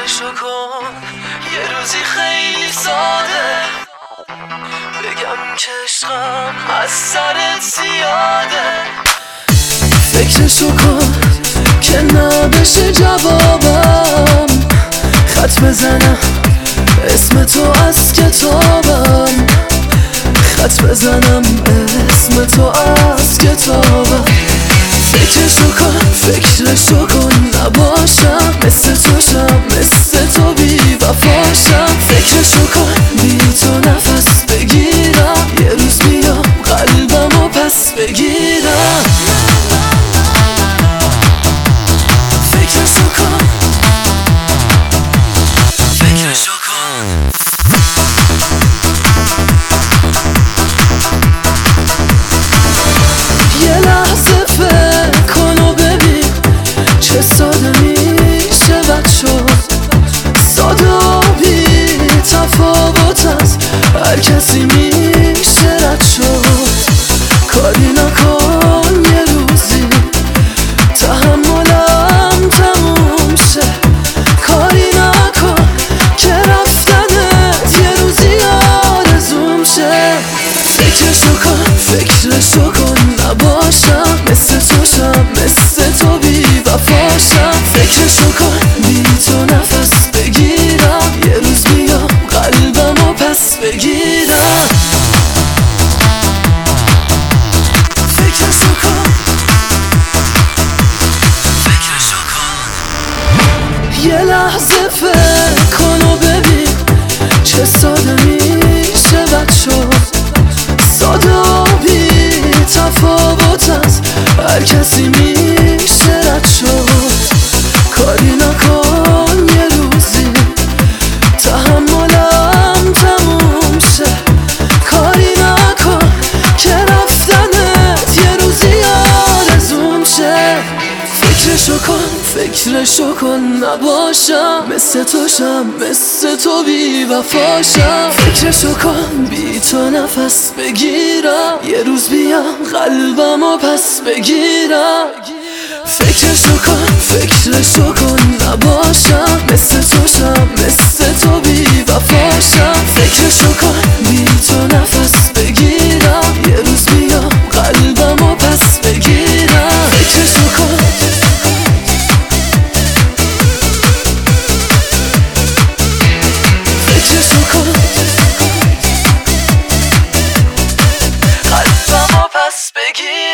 فکرشو کن یه روزی خیلی ساده بگم که عشقم از سرت زیاده. فکرشو کن که نبشه جوابم، خط بزنم اسم تو از کتابم، خط بزنم اسم تو از کتابم. فکرشو کن فکرشو کن نباشم مثل تو شم، مثل تو بی وفاشم. فکرشو کن بی تو نفس بگیرم، یه روز بیام قلبمو پس بگیرم. فکرشو کن فکرشو کن یه لحظه فکر کن و ببین چه ساده میشه بد شد، ساده و بی تفاوت از هر کسی میشه رد شد. کاری نکن یه روزی تحملم تموم شه، کاری نکن که رفتنت یه روزی آرزوم شه. فکرشو کن فکرشو کن نباشم مثل تو شم، مثل تو بی وفاشم. فکرشو کن بی تو نفس بگیرم، یه روز بیام قلبمو پس بگیرم. فکرشو کن فکرشو کن یه لحظه فکر کن و ببین چه ساده میشه بد شد، ساده و بی تفاوت از هر کسی میشه رد شد. کاری نکن یه روزی تحملم تموم شه، کاری نکن که رفتنت یه روزی آرزوم شه. فکرشو کن فکرشو کن نباشم مثل تو شم، مثل تو بی وفاشم. فکرشو کن بی تو نفس بگیرم، یه روز بیام قلبمو پس بگیرم. فکرشو کن فکرشو کن نباشم مثل تو شم، مثل تو بی وفاشم. فکرشو کن بی تو نفس بگیرم، یه روز بیام قلبمو پس بگیرم. فکرشو کن فکرشو کن قلبمو پس بگیرم.